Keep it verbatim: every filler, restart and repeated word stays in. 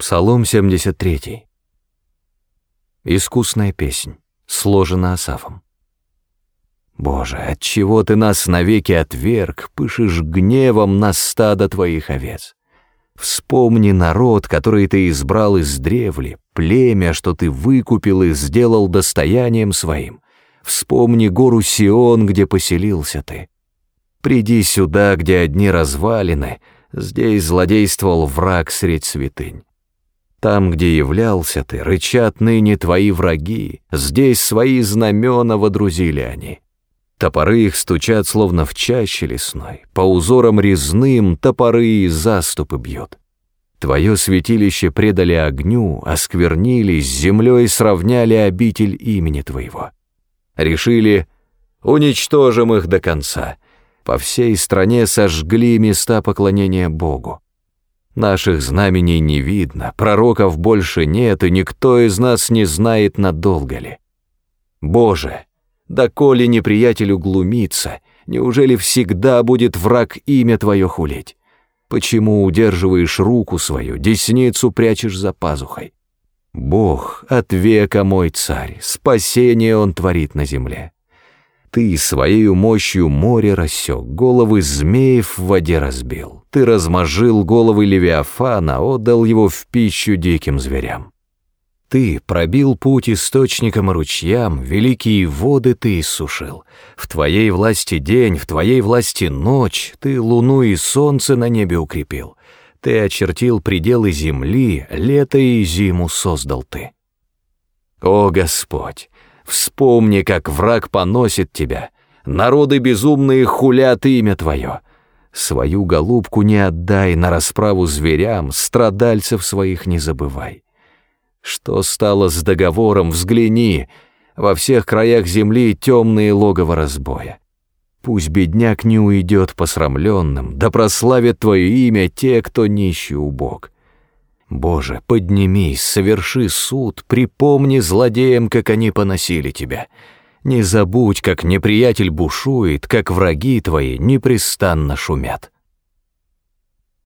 Псалом семьдесят три. Искусная песнь, сложена Асафом. Боже, отчего ты нас навеки отверг, пышешь гневом на стадо твоих овец? Вспомни народ, который ты избрал из древли, племя, что ты выкупил и сделал достоянием своим. Вспомни гору Сион, где поселился ты. Приди сюда, где одни развалины, здесь злодействовал враг средь святынь. Там, где являлся ты, рычат ныне твои враги, здесь свои знамена водрузили они. Топоры их стучат, словно в чаще лесной, по узорам резным топоры и заступы бьют. Твое святилище предали огню, осквернили, с землей сравняли обитель имени твоего. Решили, уничтожим их до конца, по всей стране сожгли места поклонения Богу. Наших знамений не видно, пророков больше нет, и никто из нас не знает, надолго ли. Боже, доколе неприятелю глумиться, неужели всегда будет враг имя Твое хулить? Почему удерживаешь руку свою, десницу прячешь за пазухой? Бог от века мой царь, спасение Он творит на земле. Ты своею мощью море рассек, головы змеев в воде разбил. Ты размозжил головы Левиафана, отдал его в пищу диким зверям. Ты пробил путь источникам и ручьям, великие воды ты иссушил. В твоей власти день, в твоей власти ночь, ты луну и солнце на небе укрепил. Ты очертил пределы земли, лето и зиму создал ты. О Господь! Вспомни, как враг поносит тебя, народы безумные хулят имя твое. Свою голубку не отдай на расправу зверям, страдальцев своих не забывай. Что стало с договором, взгляни, во всех краях земли темные логово разбоя. Пусть бедняк не уйдет посрамленным, да прославят твое имя те, кто нищий убог. Боже, поднимись, соверши суд, припомни злодеям, как они поносили тебя. Не забудь, как неприятель бушует, как враги твои непрестанно шумят.